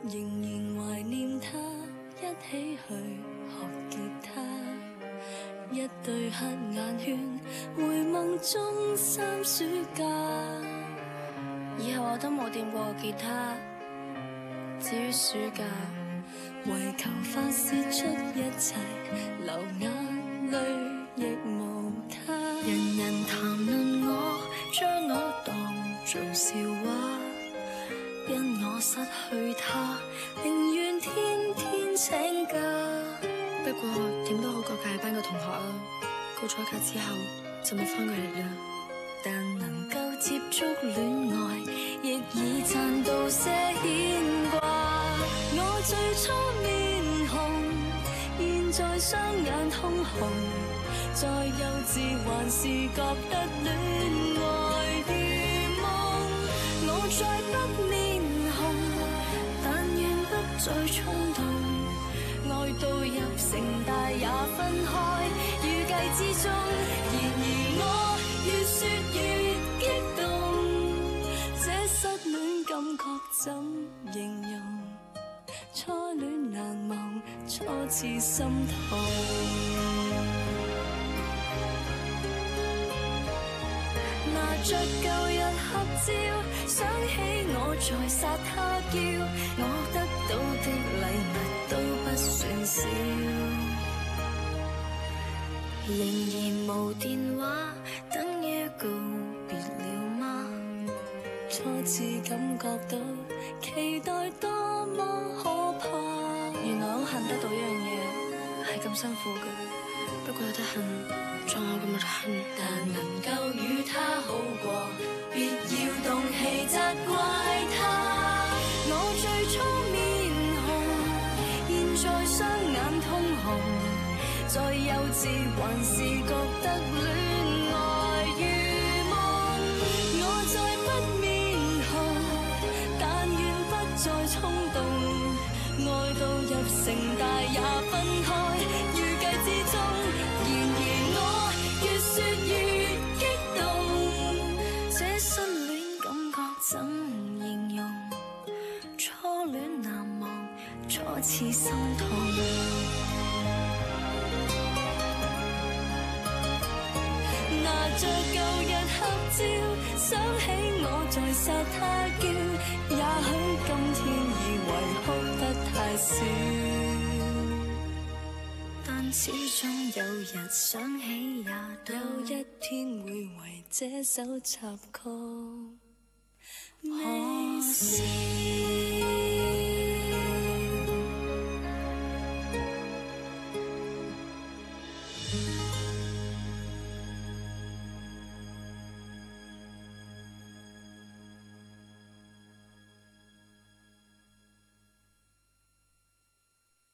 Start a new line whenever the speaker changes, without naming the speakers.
仍然懷念他，一起去學吉他，一對黑眼圈，回夢中3暑假。以後我都冇掂過吉他，至於暑假，為求發泄出一切，流眼淚亦無他。人人談論我，將我當做笑話，因我失去他，寧願天天請假。不過點都好過隔離班嘅同學啊，告咗假之後就冇返過嚟啦。但能夠接觸戀愛，亦已賺到些牽掛。我最初面紅，現在雙眼通紅，再幼稚還是覺得戀愛如夢。我再不面紅，但願不再衝動，愛到入城大也分開，預計之中。然而我越說越激動，這失戀感覺怎形容？初戀難忘，初次心痛。拿着舊日合照，想起我在殺他嬌，我得到的禮物都不算少。仍然無電話，等於告別了嗎？初次感覺到期待多麼可怕。原來好恨得到一樣嘢係咁辛苦嘅，不過有得恨仲有咁嘅恨。但能夠與他好過，別要動氣責怪他。我最初面紅，現在雙眼通紅，再幼稚還是覺得戀愛如夢。我再不面紅，但願不再衝動，愛到入城大也分開，預計之中。然而我越說越激動，這失戀感覺怎形容？初戀難忘，初次心痛。拿着舊日合照，想起我在殺他嬌，也許今天以為哭得太少，但始終有日想起也有一天會為這首插曲微笑。